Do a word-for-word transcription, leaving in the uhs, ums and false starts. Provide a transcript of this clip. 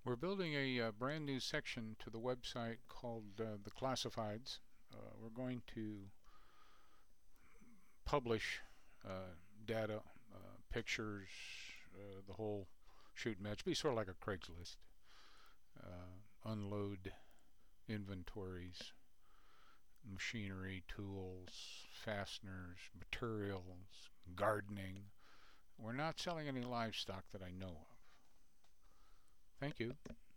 We're building a uh, brand new section to the website called uh, the Classifieds. Uh, we're going to publish uh, data, uh, pictures, uh, the whole shoot match. Be sort of like a Craigslist. Uh, unload inventories, machinery, tools, fasteners, materials, gardening. We're not selling any livestock that I know of. Thank you.